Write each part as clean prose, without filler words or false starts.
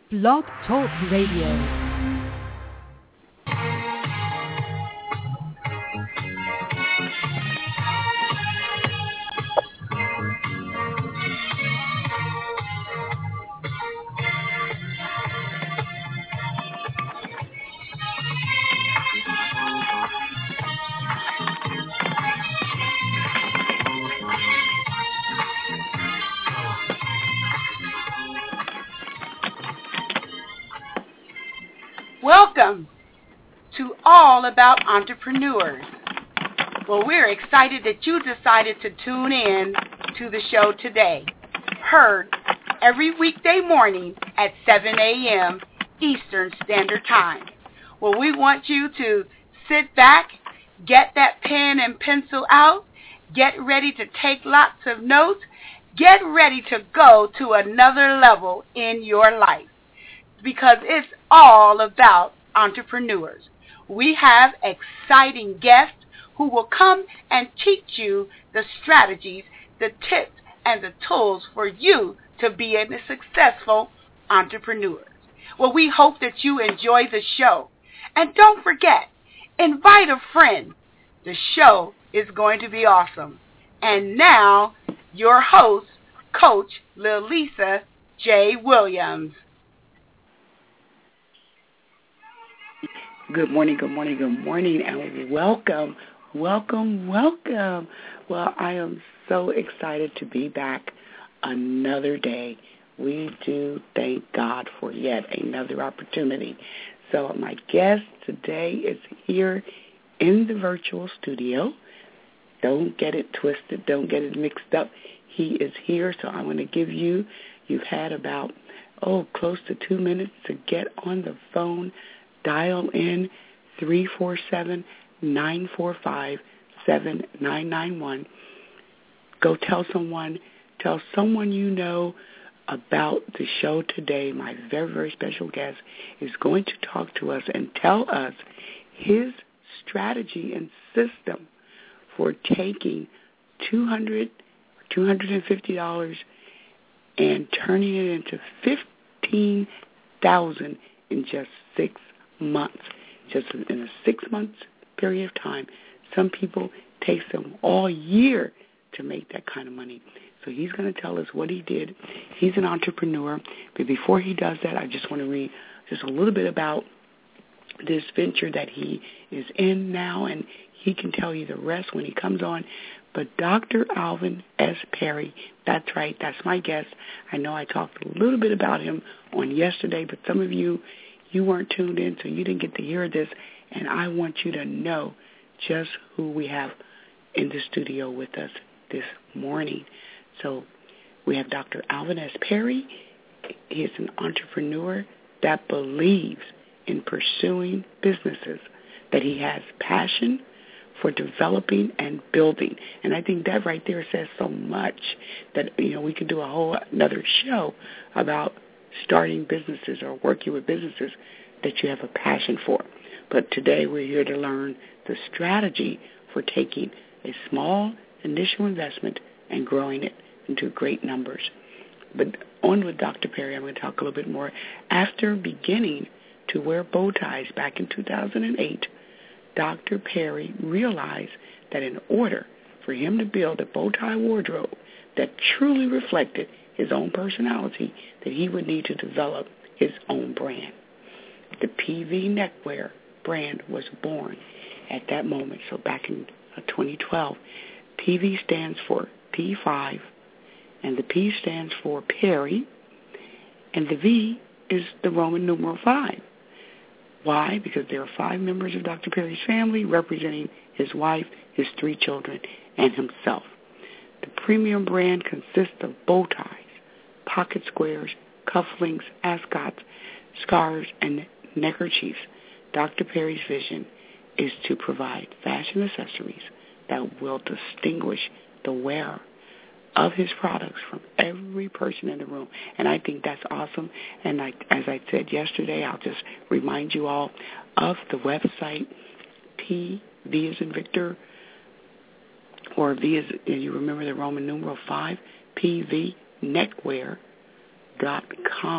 Blog Talk Radio. Welcome to All About Entrepreneurs. Well, we're excited that you decided to tune in to the show today. Heard every weekday morning at 7 a.m. Eastern Standard Time. Well, we want you to sit back, get that pen and pencil out, get ready to take lots of notes, get ready to go to another level in your life, because it's all about entrepreneurs. We have exciting guests who will come and teach you the strategies, the tips, and the tools for you to be a successful entrepreneur. Well, we hope that you enjoy the show. And don't forget, invite a friend. The show is going to be awesome. And now, your host, Coach Lilisa J. Williams. Good morning, and welcome. Well, I am so excited to be back another day. We do thank God for yet another opportunity. So my guest today is here in the virtual studio. Don't get it twisted. Don't get it mixed up. He is here, so I'm going to give you've had about, close to 2 minutes to get on the phone. Dial in 347-945-7991. Go tell someone you know about the show today. My very, very special guest is going to talk to us and tell us his strategy and system for taking $250 and turning it into $15,000 in just 6 months. Just in a 6 months period of time. Some people takes them all year to make that kind of money. So he's going to tell us what he did. He's an entrepreneur. But before he does that, I just want to read just a little bit about this venture that he is in now, and he can tell you the rest when he comes on. But Dr. Alvin S. Perry, that's right, that's my guest. I know I talked a little bit about him on yesterday, but some of you weren't tuned in, so you didn't get to hear this, and I want you to know just who we have in the studio with us this morning. So we have Dr. Alvin S. Perry. He is an entrepreneur that believes in pursuing businesses, that he has passion for developing and building. And I think that right there says so much that, we could do a whole another show about starting businesses or working with businesses that you have a passion for. But today we're here to learn the strategy for taking a small initial investment and growing it into great numbers. But on with Dr. Perry, I'm going to talk a little bit more. After beginning to wear bow ties back in 2008, Dr. Perry realized that in order for him to build a bow tie wardrobe that truly reflected his own personality, that he would need to develop his own brand. The PV Neckwear brand was born at that moment. So back in 2012, PV stands for P5, and the P stands for Perry, and the V is the Roman numeral 5. Why? Because there are 5 members of Dr. Perry's family representing his wife, his 3 children, and himself. The premium brand consists of bow ties, pocket squares, cufflinks, ascots, scarves, and neckerchiefs. Dr. Perry's vision is to provide fashion accessories that will distinguish the wearer of his products from every person in the room. And I think that's awesome. And as I said yesterday, I'll just remind you all of the website, P, V as in Victor, or V as, you remember the Roman numeral 5, pvneckwear.com.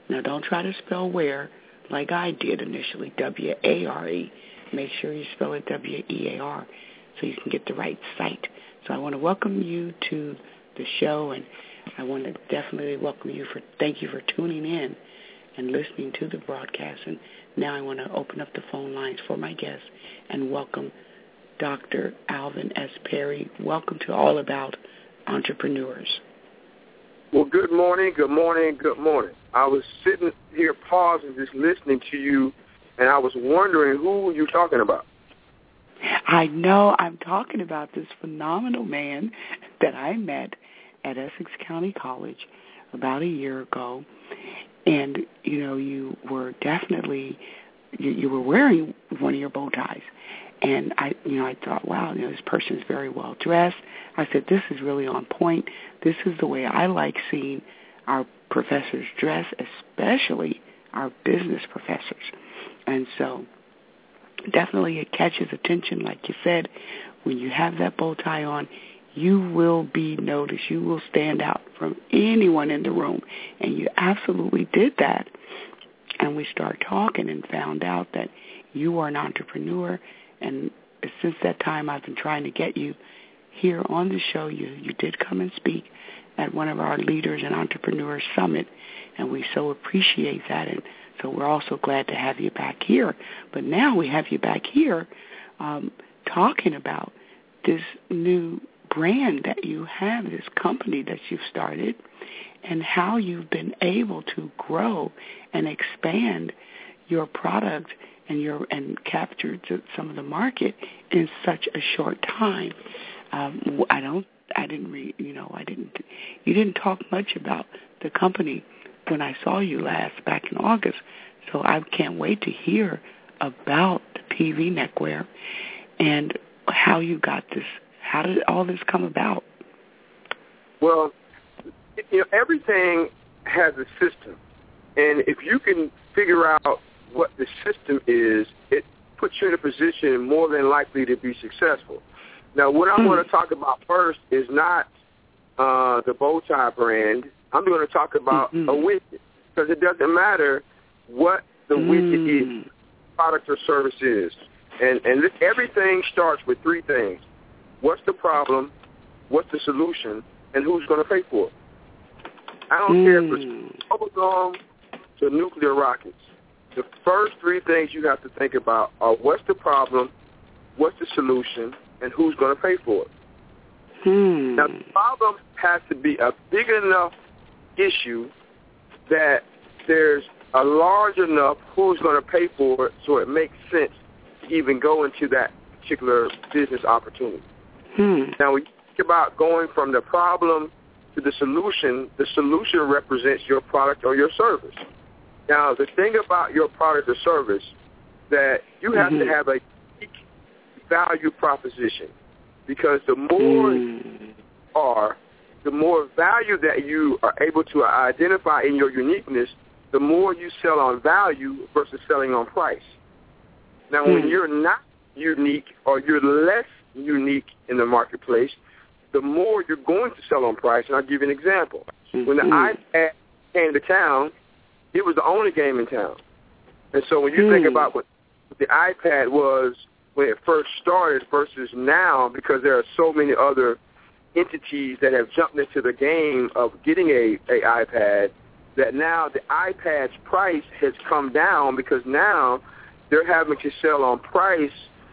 Now, don't try to spell where like I did initially, W-A-R-E. Make sure you spell it W-E-A-R so you can get the right site. So I want to welcome you to the show, and I want to definitely thank you for tuning in and listening to the broadcast. And now I want to open up the phone lines for my guests and welcome Dr. Alvin S. Perry. Welcome to All About Entrepreneurs. Well, good morning. I was sitting here pausing, just listening to you, and I was wondering who you're talking about. I know I'm talking about this phenomenal man that I met at Essex County College about a year ago. And, you were definitely, you were wearing one of your bow ties. And I thought, wow, this person is very well dressed. I said, this is really on point. This is the way I like seeing our professors dress, especially our business professors. And so definitely it catches attention. Like you said, when you have that bow tie on, you will be noticed. You will stand out from anyone in the room. And you absolutely did that. And we started talking and found out that you are an entrepreneur. And since that time, I've been trying to get you here on the show. You did come and speak at one of our Leaders and Entrepreneurs Summit, and we so appreciate that. And so we're also glad to have you back here. But now we have you back here talking about this new brand that you have, this company that you've started, and how you've been able to grow and expand your product and capture some of the market in such a short time. You didn't talk much about the company when I saw you last back in August. So I can't wait to hear about the PV neckwear and how you got this. How did all this come about? Well, everything has a system. And if you can figure out what the system is, it puts you in a position more than likely to be successful. Now, what I want to talk about first is not the bow tie brand. I'm going to talk about a widget, because it doesn't matter what the widget is, product or service is. And everything starts with three things. What's the problem, what's the solution, and who's going to pay for it? I don't care if it's bubblegum to nuclear rockets. The first three things you have to think about are what's the problem, what's the solution, and who's going to pay for it. Now, the problem has to be a big enough issue that there's a large enough who's going to pay for it so it makes sense to even go into that particular business opportunity. Now, when you think about going from the problem to the solution represents your product or your service. Now, the thing about your product or service that you have to have a unique value proposition, because the more you are, the more value that you are able to identify in your uniqueness, the more you sell on value versus selling on price. Now, when you're not unique or you're less unique in the marketplace, the more you're going to sell on price. And I'll give you an example. When the iPad came to town, it was the only game in town. And so when you think about what the iPad was when it first started versus now, because there are so many other entities that have jumped into the game of getting a iPad, that now the iPad's price has come down because now they're having to sell on price.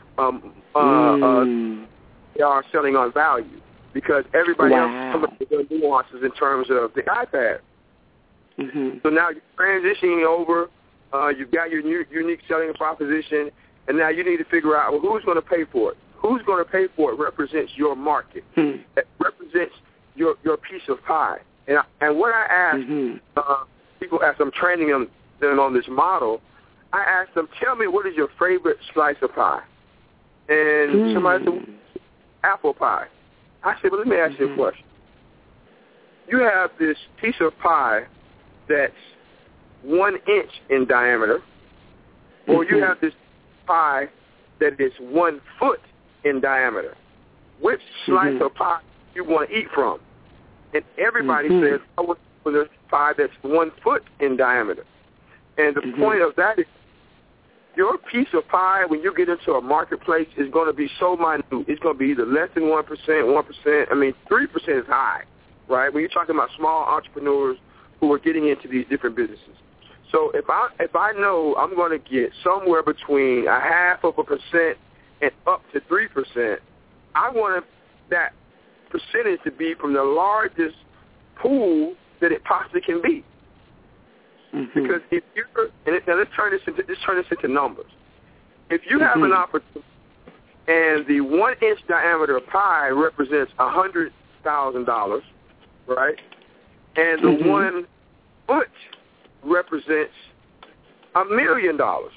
They are selling on value because everybody else comes up with their nuances in terms of the iPad. So now you're transitioning over. You've got your new unique selling proposition, and now you need to figure out, well, who's going to pay for it? Who's going to pay for it represents your market. It represents your piece of pie. And what I ask people as I'm training them on this model, I ask them, tell me, what is your favorite slice of pie? And somebody said, apple pie. I said, well, let me ask you a question. You have this piece of pie that's 1 inch in diameter, or you have this pie that is 1 foot in diameter. Which slice of pie do you want to eat from? And everybody says, I want from the pie that's 1 foot in diameter. And the point of that is your piece of pie, when you get into a marketplace, is going to be so minute. It's going to be either less than 1%, 1%. I mean, 3% is high, right? When you're talking about small entrepreneurs who are getting into these different businesses. So if I know I'm going to get somewhere between 0.5% and up to 3%, I want that percentage to be from the largest pool that it possibly can be. Because if you're, now let's turn this into numbers. If you have an opportunity, and the 1 inch diameter pie represents $100,000, right? And the 1 foot represents $1 million.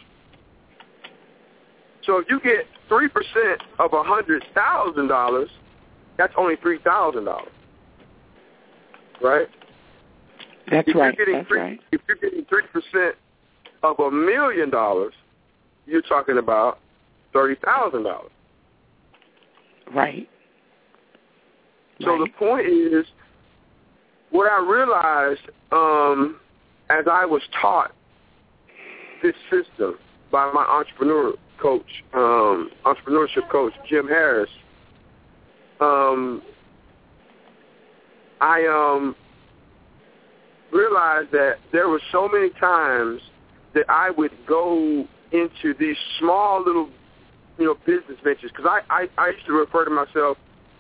So if you get 3% of $100,000, that's only $3,000, right? That's right. If you're getting 3% of $1 million, you're talking about $30,000. Right. So the point is, what I realized as I was taught this system by my entrepreneurship coach, Jim Harris, I realized that there were so many times that I would go into these small little, business ventures, because I used to refer to myself,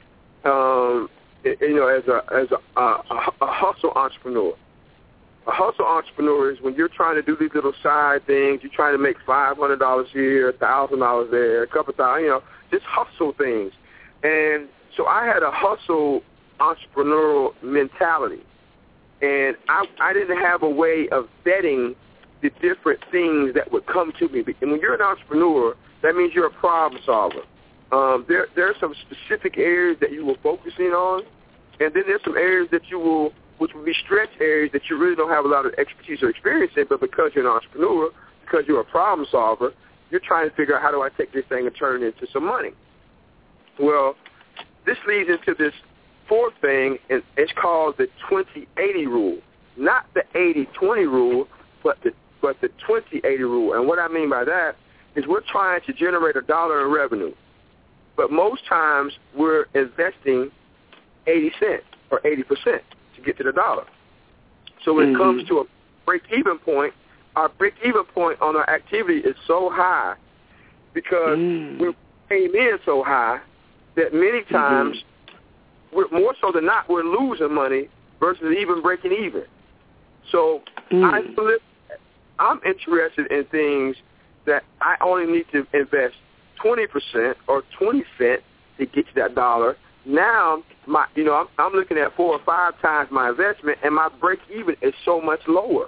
as a hustle entrepreneur. A hustle entrepreneur is when you're trying to do these little side things. You're trying to make $500 here, $1,000 there, a couple thousand, just hustle things. And so I had a hustle entrepreneurial mentality. And I didn't have a way of vetting the different things that would come to me. And when you're an entrepreneur, that means you're a problem solver. There are some specific areas that you will focus in on, and then there's some areas which will be stretch areas that you really don't have a lot of expertise or experience in, but because you're an entrepreneur, because you're a problem solver, you're trying to figure out, how do I take this thing and turn it into some money? Well, this leads into this fourth thing, and it's called the 20-80 rule. Not the 80-20 rule, but the 20-80 rule. And what I mean by that is we're trying to generate $1 in revenue, but most times we're investing 80 cents or 80% to get to the dollar. So when it comes to a break-even point, our break-even point on our activity is so high because we came in so high that many times, more so than not, we're losing money versus even breaking even. So I'm interested in things that I only need to invest 20% or 20 cents to get to that dollar. Now, I'm looking at 4 or 5 times my investment, and my break even is so much lower.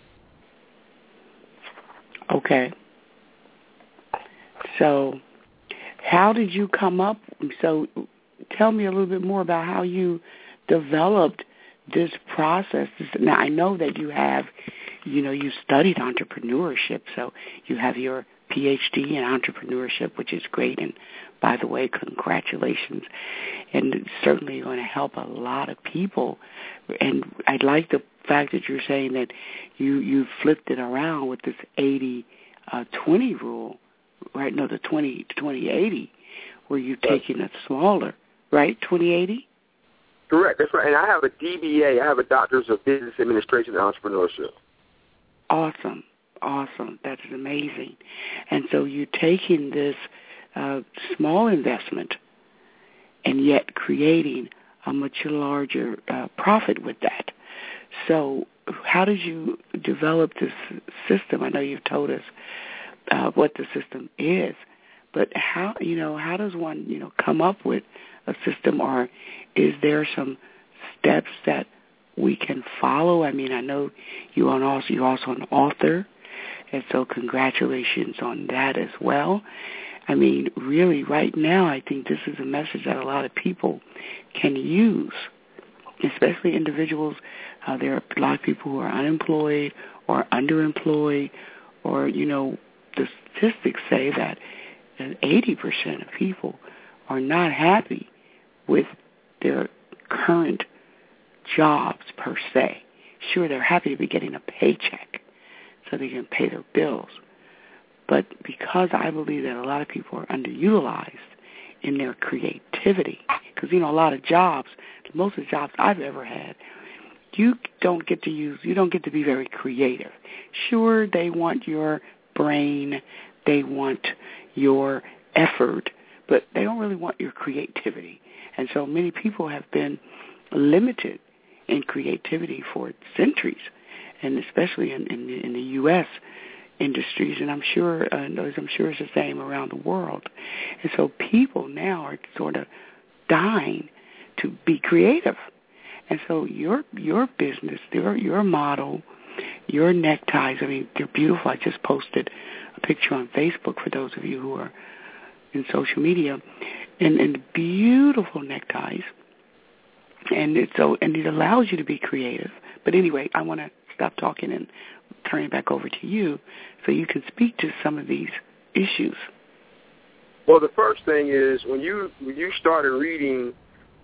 Okay. So, how did you come up? So, tell me a little bit more about how you developed this process. Now, I know that you have, you studied entrepreneurship, so you have your PhD in entrepreneurship, which is great. And by the way, congratulations. And it's certainly going to help a lot of people. And I like the fact that you're saying that you flipped it around with this 80-20 rule, right? No, the 20-80, where you're taking it smaller, right? 20-80? Correct. That's right. And I have a DBA. I have a Doctorate of Business Administration and Entrepreneurship. Awesome. That is amazing. And so you're taking this small investment and yet creating a much larger profit with that. So how did you develop this system? I know you've told us what the system is, but how does one, come up with a system, or is there some steps that we can follow? I mean, I know you're also an author, and so congratulations on that as well. I mean, really, right now, I think this is a message that a lot of people can use, especially individuals. There are a lot of people who are unemployed or underemployed, or, the statistics say that 80% of people are not happy with their current jobs per se. Sure, they're happy to be getting a paycheck so they can pay their bills. But because I believe that a lot of people are underutilized in their creativity, because, a lot of jobs, most of the jobs I've ever had, you don't get to be very creative. Sure, they want your brain, they want your effort, but they don't really want your creativity. And so many people have been limited in creativity for centuries, and especially in the U.S. industries, and I'm sure it's the same around the world. And so people now are sort of dying to be creative. And so your business, your model, your neckties, they're beautiful. I just posted a picture on Facebook for those of you who are in social media, and beautiful neckties. And it allows you to be creative. But anyway, I want to stop talking and turn it back over to you so you can speak to some of these issues. Well, the first thing is when you started reading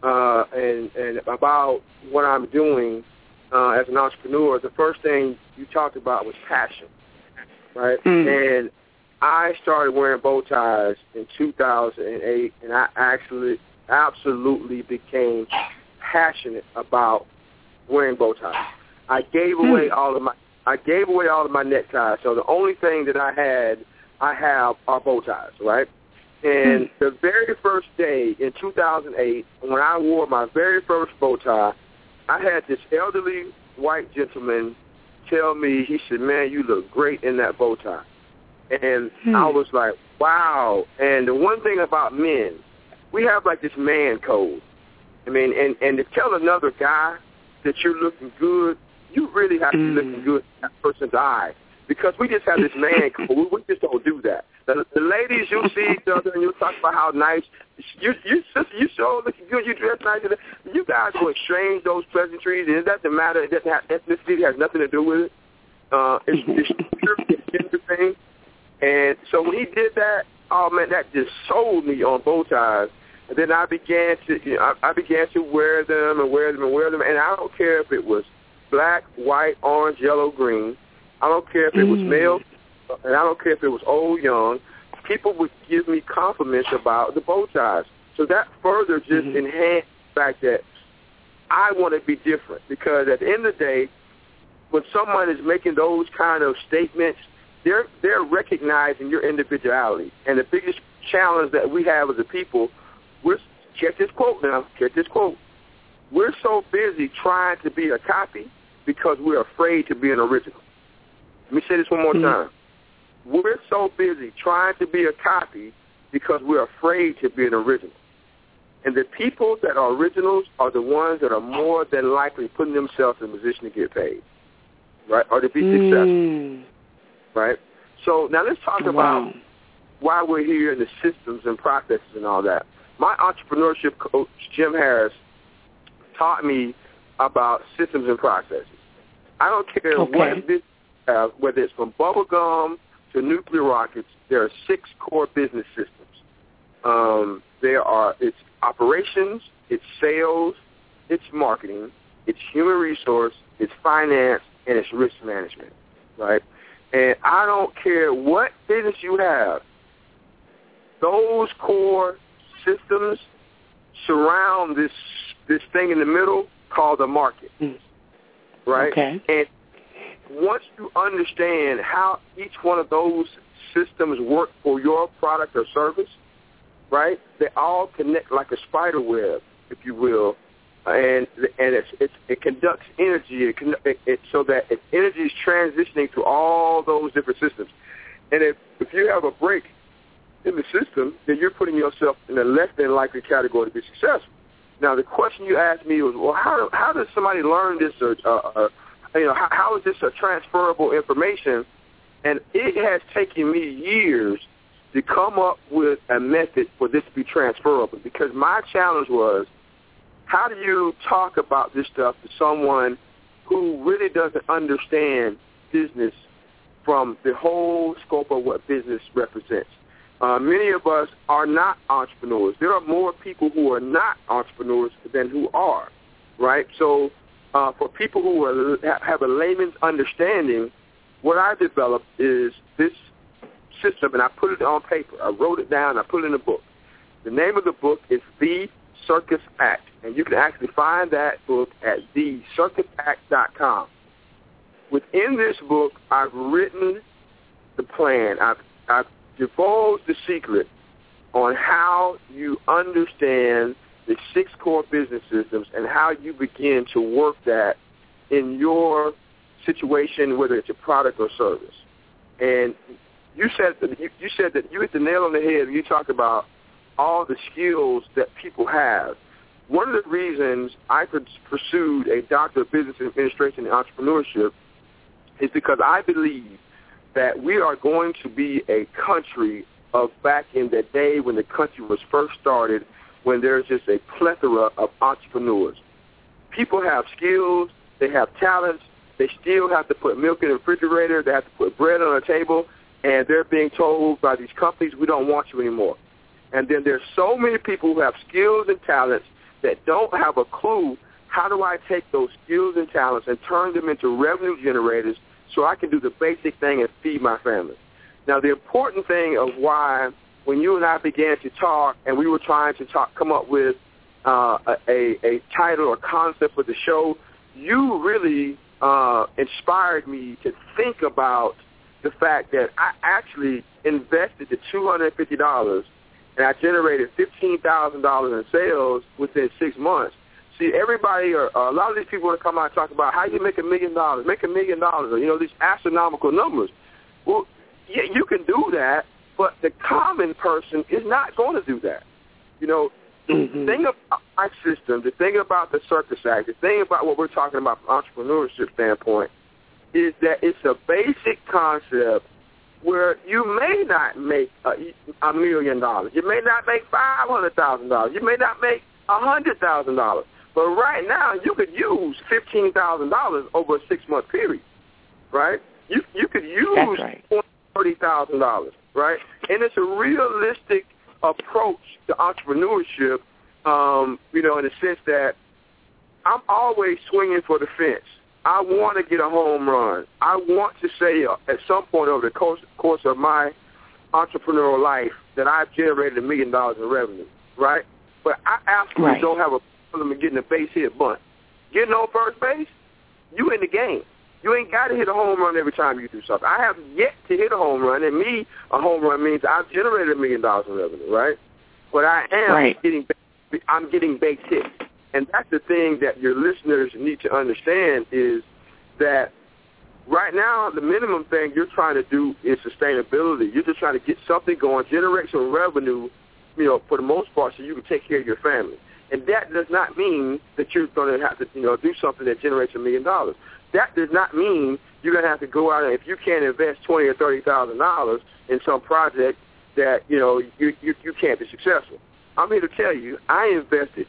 and about what I'm doing as an entrepreneur, the first thing you talked about was passion, right? And I started wearing bow ties in 2008, and I actually absolutely became passionate about wearing bow ties. I gave away all of my neckties. So the only thing that I have are bow ties, right? And the very first day in 2008, when I wore my very first bow tie, I had this elderly white gentleman tell me, he said, "Man, you look great in that bow tie." And I was like, wow. And the one thing about men, we have like this man code. And to tell another guy that you're looking good, you really have to be looking good in that person's eyes, because we just have this man code. We just don't do that. The ladies, you'll see each other and you'll talk about how nice you so looking good, you dress nice. You guys will exchange those pleasantries, and it doesn't matter. It doesn't have ethnicity. It has nothing to do with it. It's pure gender thing. And so when he did that, oh man, that just sold me on bow ties. And then I began to wear them, and I don't care if it was black, white, orange, yellow, green. I don't care if it was male, and I don't care if it was old, young. People would give me compliments about the bow ties. So that further just enhanced the fact that I want to be different, because at the end of the day, when someone is making those kind of statements, they're recognizing your individuality. And the biggest challenge that we have as a people, check this quote. We're so busy trying to be a copy because we're afraid to be an original. Let me say this one more time. We're so busy trying to be a copy because we're afraid to be an original. And the people that are originals are the ones that are more than likely putting themselves in a position to get paid, right, or to be successful, right? So now let's talk about why we're here in the systems and processes and all that. My entrepreneurship coach, Jim Harris, taught me about systems and processes. I don't care what business you have, whether it's from bubble gum to nuclear rockets, there are 6 core business systems. It's operations, it's sales, it's marketing, it's human resource, it's finance, and it's risk management, right? And I don't care what business you have, those core systems surround this thing in the middle called the market, right? Okay. And once you understand how each one of those systems work for your product or service, right, they all connect like a spider web, if you will, and it conducts energy. So that energy is transitioning through all those different systems. And if you have a break in the system, then you're putting yourself in a less than likely category to be successful. Now, the question you asked me was, well, how does somebody learn this, or how is this a transferable information? And it has taken me years to come up with a method for this to be transferable, because my challenge was, how do you talk about this stuff to someone who really doesn't understand business from the whole scope of what business represents? Many of us are not entrepreneurs. There are more people who are not entrepreneurs than who are, right? So for people who have a layman's understanding, what I developed is this system, and I put it on paper. I wrote it down. I put it in a book. The name of the book is The Circus Act, and you can actually find that book at thecircusact.com. Within this book, I've written the plan. I've divulged the secret on how you understand the 6 core business systems and how you begin to work that in your situation, whether it's a product or service. And you said that you hit the nail on the head when you talked about all the skills that people have. One of the reasons I pursued a Doctor of Business Administration and Entrepreneurship is because I believe that we are going to be a country of back in the day when the country was first started, when there's just a plethora of entrepreneurs. People have skills, they have talents, they still have to put milk in the refrigerator, they have to put bread on the table, and they're being told by these companies, we don't want you anymore. And then there's so many people who have skills and talents that don't have a clue, how do I take those skills and talents and turn them into revenue generators so I can do the basic thing and feed my family. Now, the important thing of why when you and I began to talk and we were trying to come up with a title or concept for the show, you really inspired me to think about the fact that I actually invested the $250 and I generated $15,000 in sales within 6 months. See, everybody, or a lot of these people want to come out and talk about how you make $1 million, make $1 million, or, these astronomical numbers. Well, yeah, you can do that, but the common person is not going to do that. The thing about my system, the thing about the Circus Act, the thing about what we're talking about from an entrepreneurship standpoint is that it's a basic concept where you may not make $1 million. You may not make $500,000. You may not make $100,000. But right now, you could use $15,000 over a 6-month period, right? You could use $30,000, right? And it's a realistic approach to entrepreneurship, in the sense that I'm always swinging for the fence. I want to get a home run. I want to say at some point over the course of my entrepreneurial life that I've generated $1 million in revenue, right? But I absolutely don't have a problem in getting a base hit bunt. Getting on first base, you in the game. You ain't got to hit a home run every time you do something. I have yet to hit a home run, and a home run means I've generated $1 million in revenue, right? But I am getting base hits. And that's the thing that your listeners need to understand is that right now the minimum thing you're trying to do is sustainability. You're just trying to get something going, generate some revenue, for the most part, so you can take care of your family. And that does not mean that you're going to have to, do something that generates $1 million. That does not mean you're going to have to go out and if you can't invest $20,000 or $30,000 in some project that, you can't be successful. I'm here to tell you, I invested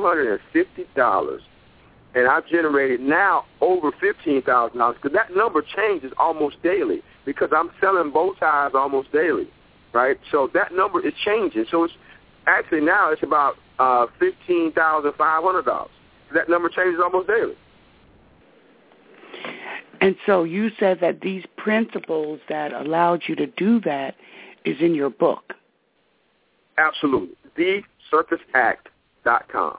$250, and I've generated now over $15,000 because that number changes almost daily because I'm selling bow ties almost daily, right? So that number is changing. So it's actually now it's about $15,500. That number changes almost daily. And so you said that these principles that allowed you to do that is in your book. Absolutely. TheCircusAct.com.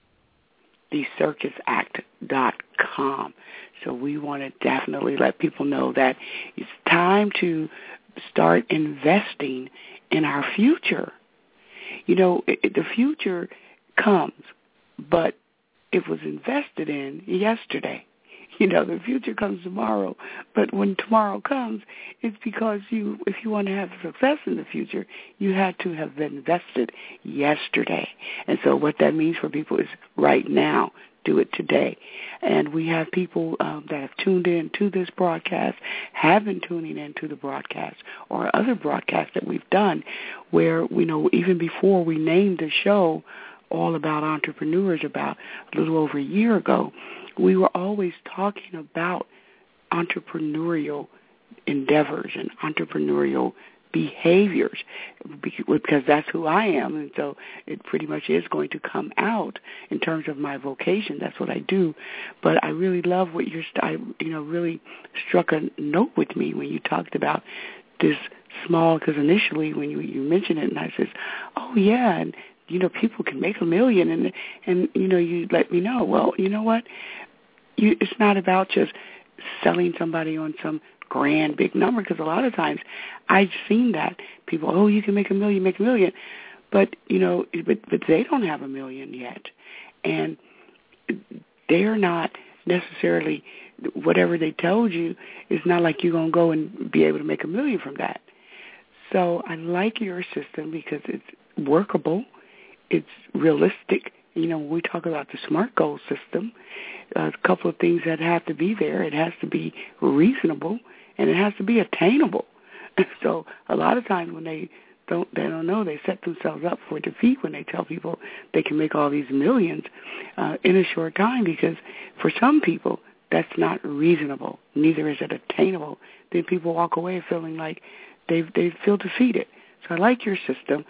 TheCircusAct.com. So we want to definitely let people know that it's time to start investing in our future. The future comes, but it was invested in yesterday. The future comes tomorrow, but when tomorrow comes, it's because if you want to have success in the future, you had to have been invested yesterday. And so what that means for people is right now, do it today. And we have people that have tuned in to this broadcast, have been tuning in to the broadcast or other broadcasts that we've done where, even before we named the show All About Entrepreneurs about a little over a year ago, we were always talking about entrepreneurial endeavors and entrepreneurial behaviors, because that's who I am, and so it pretty much is going to come out in terms of my vocation. That's what I do. But I really love what really struck a note with me when you talked about this small, because initially when you mentioned it, and I says, oh yeah, and people can make $1 million, and you let me know. Well, you know what? It's not about just selling somebody on some grand big number, because a lot of times I've seen that people, oh, you can make $1 million, but but they don't have $1 million yet, and they're not necessarily, whatever they told you, it's not like you're gonna go and be able to make $1 million from that. So I like your system because it's workable, it's realistic. When we talk about the SMART goal system, a couple of things that have to be there. It has to be reasonable, and it has to be attainable. So a lot of times when they don't know, they set themselves up for defeat when they tell people they can make all these millions in a short time, because for some people that's not reasonable. Neither is it attainable. Then people walk away feeling like they feel defeated. So I like your system.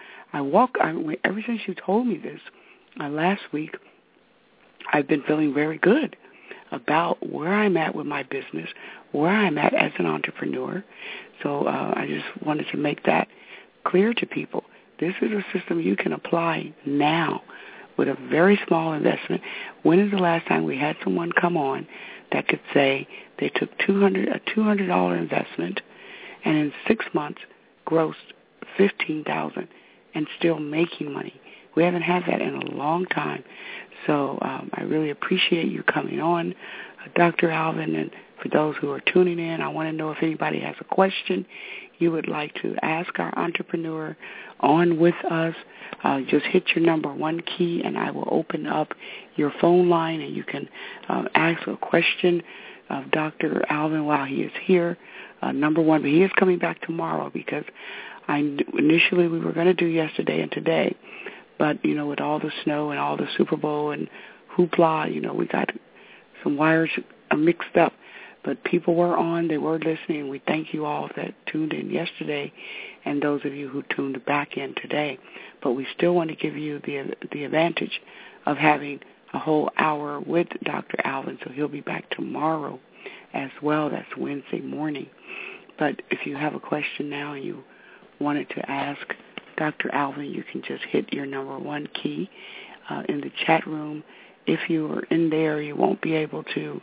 Ever since you told me this last week, I've been feeling very good about where I'm at with my business, where I'm at as an entrepreneur. So I just wanted to make that clear to people. This is a system you can apply now with a very small investment. When is the last time we had someone come on that could say they took a $200 investment and in 6 months grossed $15,000 and still making money? We haven't had that in a long time. So I really appreciate you coming on, Dr. Alvin. And for those who are tuning in, I want to know if anybody has a question you would like to ask our entrepreneur on with us. Just hit your number 1 key, and I will open up your phone line, and you can ask a question of Dr. Alvin while he is here. Number 1, but he is coming back tomorrow, because initially we were going to do yesterday and today. But, with all the snow and all the Super Bowl and hoopla, we got some wires mixed up. But people were on, they were listening. We thank you all that tuned in yesterday and those of you who tuned back in today. But we still want to give you the advantage of having a whole hour with Dr. Alvin, so he'll be back tomorrow as well. That's Wednesday morning. But if you have a question now and you wanted to ask Dr. Alvin, you can just hit your number 1 key in the chat room. If you are in there, you won't be able to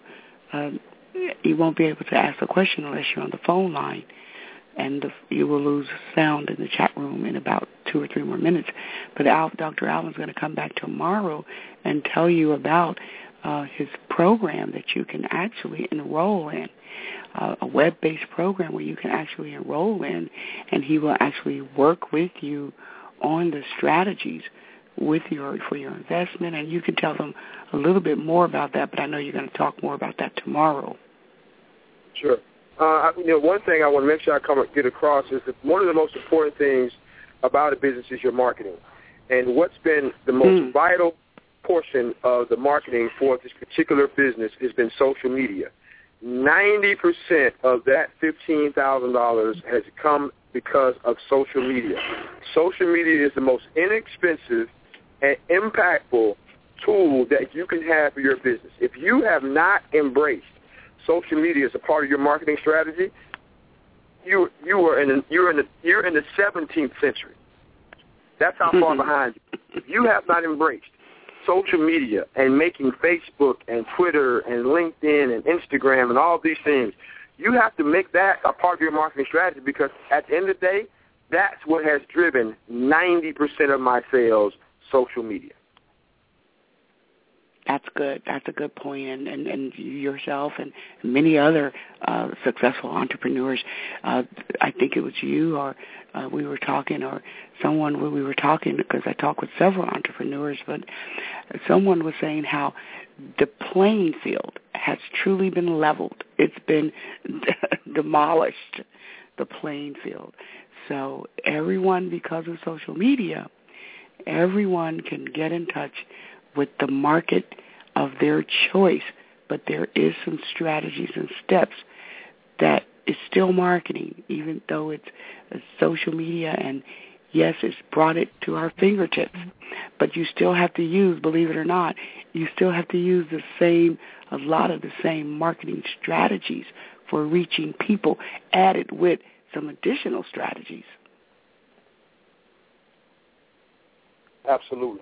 ask a question unless you're on the phone line, and you will lose sound in the chat room in about 2 or 3 more minutes. But Dr. Alvin's going to come back tomorrow and tell you about his program that you can actually enroll in. A web-based program where you can actually enroll in, and he will actually work with you on the strategies for your investment, and you can tell them a little bit more about that, but I know you're going to talk more about that tomorrow. Sure. One thing I want to make sure I get across is that one of the most important things about a business is your marketing. And what's been the most vital portion of the marketing for this particular business has been social media. 90% of that $15,000 has come because of social media. Social media is the most inexpensive and impactful tool that you can have for your business. If you have not embraced social media as a part of your marketing strategy, you're in the 17th century. That's how far behind you. If you have not embraced social media and making Facebook and Twitter and LinkedIn and Instagram and all these things, you have to make that a part of your marketing strategy, because at the end of the day, that's what has driven 90% of my sales, social media. That's good. That's a good point. And yourself and many other successful entrepreneurs, I think it was you or we were talking, or someone when we were talking, because I talk with several entrepreneurs, but someone was saying how the playing field has truly been leveled. It's been demolished, the playing field. So everyone, because of social media, everyone can get in touch with the market of their choice, but there is some strategies and steps that it's still marketing, even though it's social media, and yes, it's brought it to our fingertips. But you still have to use, believe it or not, you still have to use a lot of the same marketing strategies for reaching people, added with some additional strategies. Absolutely.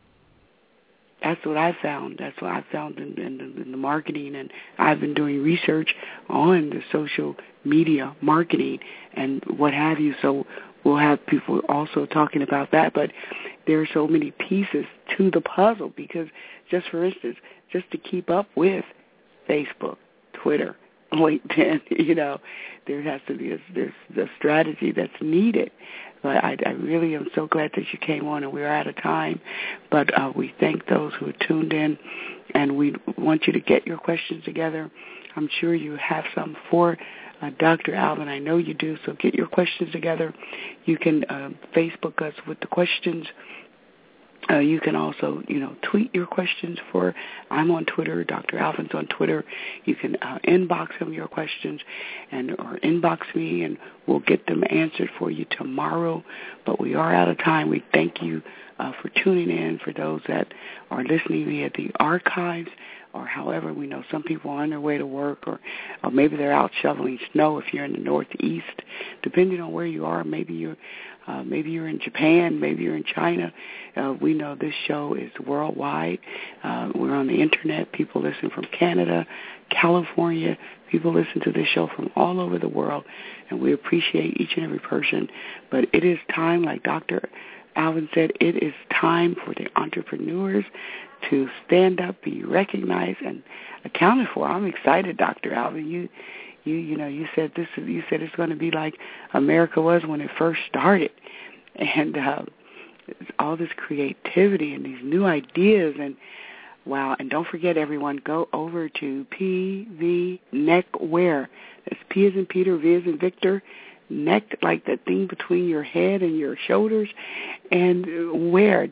That's what I found. That's what I found in the marketing, and I've been doing research on the social media marketing and what have you. So we'll have people also talking about that. But there are so many pieces to the puzzle because, just for instance, just to keep up with Facebook, Twitter, LinkedIn, there has to be a strategy that's needed. But I really am so glad that you came on, and we are out of time. But we thank those who tuned in, and we want you to get your questions together. I'm sure you have some for Dr. Alvin. I know you do, so get your questions together. You can Facebook us with the questions. You can also, tweet your questions I'm on Twitter, Dr. Alvin's on Twitter. You can inbox him your questions or inbox me, and we'll get them answered for you tomorrow. But we are out of time. We thank you for tuning in. For those that are listening via the archives, or however, we know some people are on their way to work, or maybe they're out shoveling snow if you're in the Northeast. Depending on where you are, maybe you're in Japan, maybe you're in China. We know this show is worldwide. We're on the Internet. People listen from Canada, California. People listen to this show from all over the world, and we appreciate each and every person. But it is time, like Dr. Alvin said, it is time for the entrepreneurs to stand up, be recognized, and accounted for. I'm excited, Dr. Alvin. You said it's going to be like America was when it first started, and all this creativity and these new ideas, and wow! And don't forget, everyone, go over to PV Neckwear. That's P as in Peter, V as in Victor, neck, like the thing between your head and your shoulders, and wear,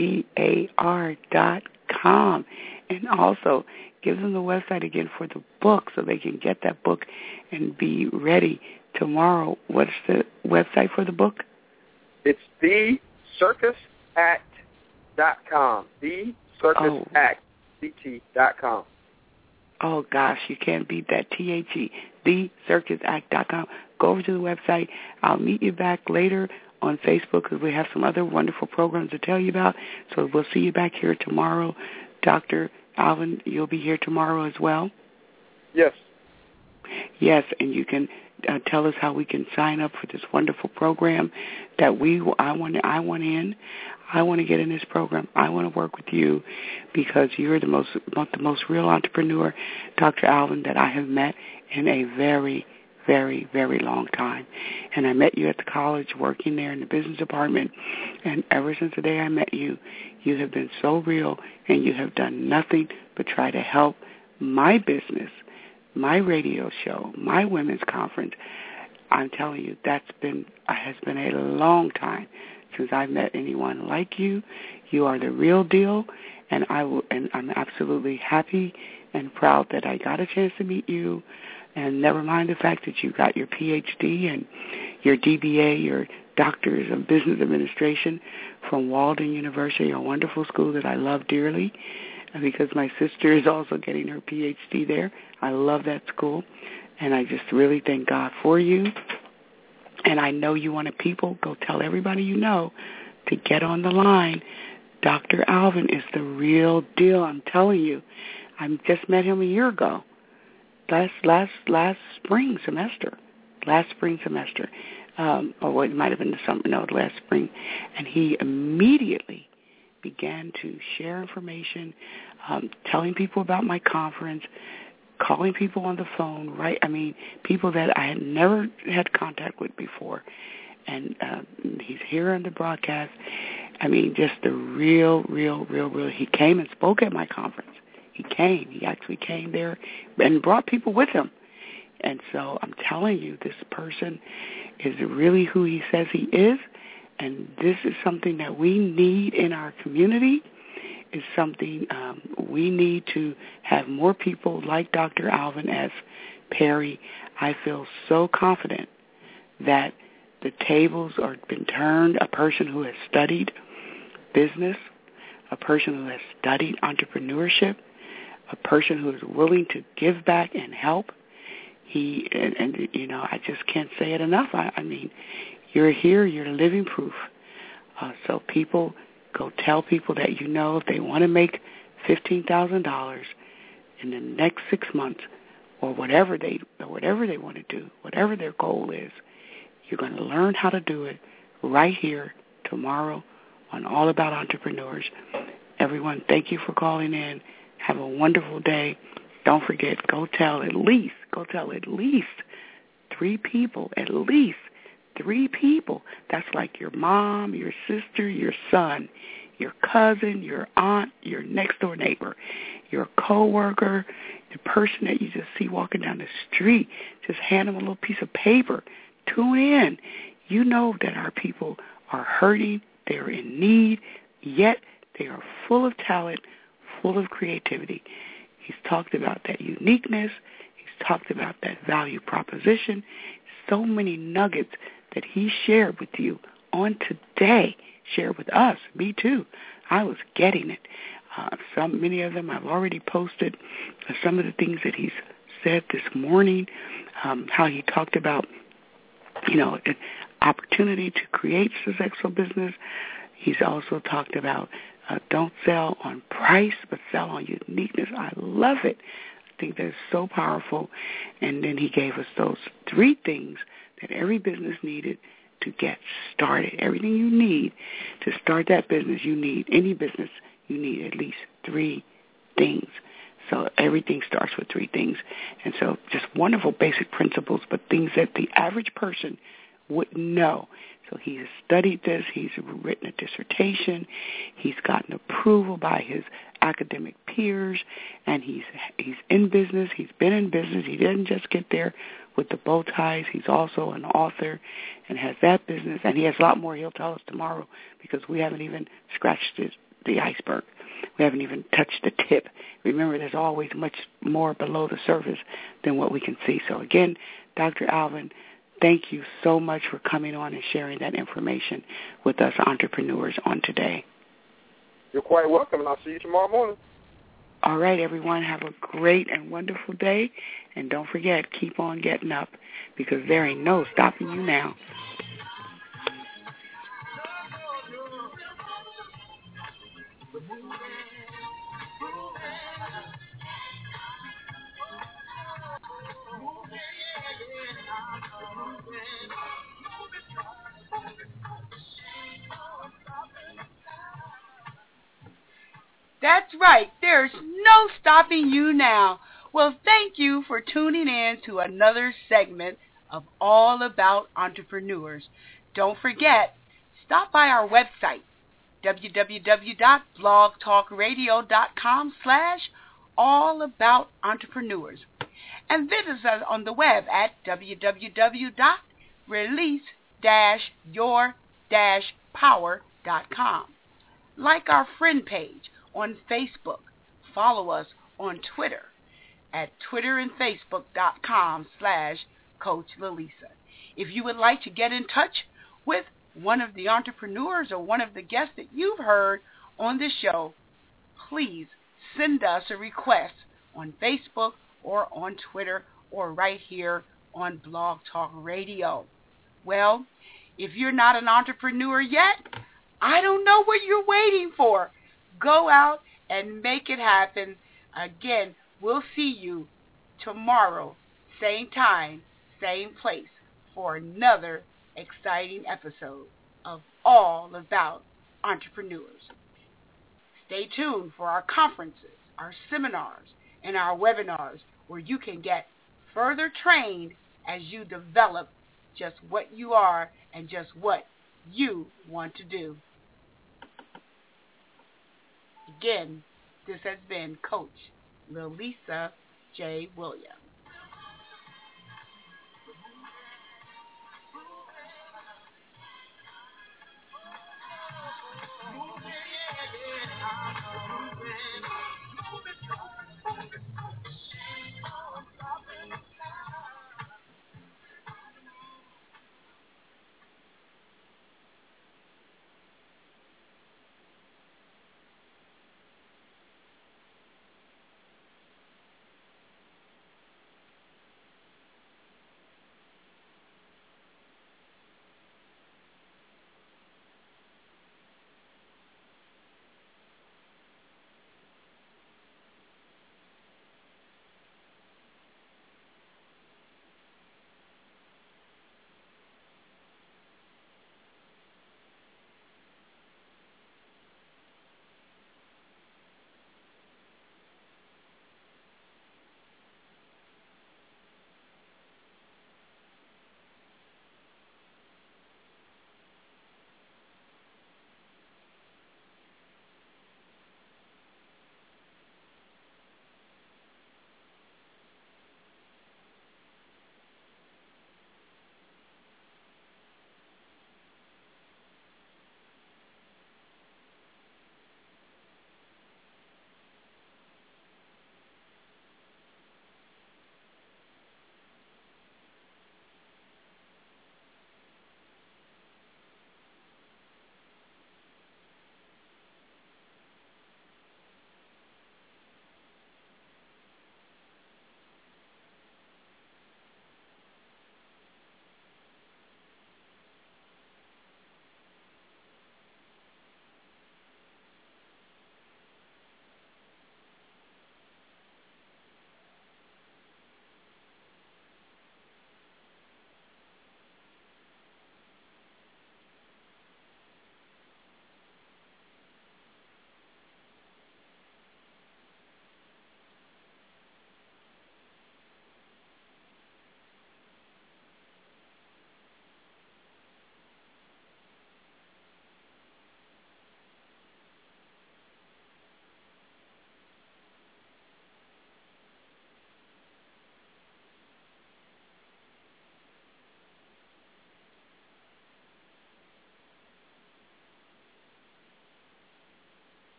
WEAR.com, and also give them the website again for the book so they can get that book and be ready tomorrow. What's the website for the book? It's TheCircusAct.com. TheCircusAct.com. Oh, gosh, you can't beat that. THE, TheCircusAct.com. Go over to the website. I'll meet you back later on Facebook because we have some other wonderful programs to tell you about. So we'll see you back here tomorrow. Dr. Alvin, you'll be here tomorrow as well? Yes. Yes, and you can tell us how we can sign up for this wonderful program that I want in. I want to get in this program. I want to work with you because you're the most real entrepreneur, Dr. Alvin, that I have met in a very, very, very long time. And I met you at the college working there in the business department. And ever since the day I met you, you have been so real, and you have done nothing but try to help my business, my radio show, my women's conference. I'm telling you, has been a long time since I've met anyone like you. You are the real deal, and I'm absolutely happy and proud that I got a chance to meet you. And never mind the fact that you got your PhD and your DBA, your Doctors of Business Administration from Walden University, a wonderful school that I love dearly, because my sister is also getting her PhD there. I love that school, and I just really thank God for you. And I know you wanted people, go tell everybody you know to get on the line. Dr. Alvin is the real deal, I'm telling you. I just met him a year ago, last spring semester. Or it might have been the summer, last spring. And he immediately began to share information, telling people about my conference, calling people on the phone, right? I mean, people that I had never had contact with before. And he's here on the broadcast. I mean, just the real. He came and spoke at my conference. He actually came there and brought people with him. And so I'm telling you, this person is really who he says he is, and this is something that we need in our community. Is something we need to have more people like Dr. Alvin S. Perry. I feel so confident that the tables are been turned. A person who has studied business, a person who has studied entrepreneurship, a person who is willing to give back and help. I just can't say it enough. I mean, you're here, you're living proof. So people, go tell people that you know if they want to make $15,000 in the next 6 months, or whatever they want to do, whatever their goal is, you're going to learn how to do it right here tomorrow on All About Entrepreneurs. Everyone, thank you for calling in. Have a wonderful day. Don't forget, go tell at least 3 people, at least 3 people. That's like your mom, your sister, your son, your cousin, your aunt, your next door neighbor, your coworker, the person that you just see walking down the street. Just hand them a little piece of paper. Tune in. You know that our people are hurting, they are in need, yet they are full of talent, full of creativity. He's talked about that uniqueness. He's talked about that value proposition. So many nuggets that he shared with you on today, shared with us, me too. I was getting it. Many of them I've already posted. Some of the things that he's said this morning, how he talked about, an opportunity to create successful business. He's also talked about don't sell on price, but sell on uniqueness. I love it. I think that's so powerful. And then he gave us those 3 things that every business needed to get started. Everything you need to start that business, any business, you need at least 3 things. So everything starts with 3 things. And so just wonderful basic principles, but things that the average person wouldn't know. So he has studied this. He's written a dissertation. He's gotten approval by his academic peers, and he's in business. He's been in business. He didn't just get there with the bow ties. He's also an author and has that business, and he has a lot more he'll tell us tomorrow because we haven't even scratched the iceberg. We haven't even touched the tip. Remember, there's always much more below the surface than what we can see. So again, Dr. Alvin, thank you so much for coming on and sharing that information with us entrepreneurs on today. You're quite welcome, and I'll see you tomorrow morning. All right, everyone, have a great and wonderful day. And don't forget, keep on getting up because there ain't no stopping you now. That's right. There's no stopping you now. Well, thank you for tuning in to another segment of All About Entrepreneurs. Don't forget, stop by our website, www.blogtalkradio.com/allaboutentrepreneurs, and visit us on the web at www.release-your-power.com. Like our friend page on Facebook. Follow us on Twitter at twitterandfacebook.com/Coach Lalisa. If you would like to get in touch with one of the entrepreneurs or one of the guests that you've heard on the show, please send us a request on Facebook or on Twitter or right here on Blog Talk Radio. Well, if you're not an entrepreneur yet, I don't know what you're waiting for. Go out and make it happen. Again, we'll see you tomorrow, same time, same place, for another exciting episode of All About Entrepreneurs. Stay tuned for our conferences, our seminars, and our webinars where you can get further trained as you develop just what you are and just what you want to do. Again, this has been Coach Lalisa J. Williams.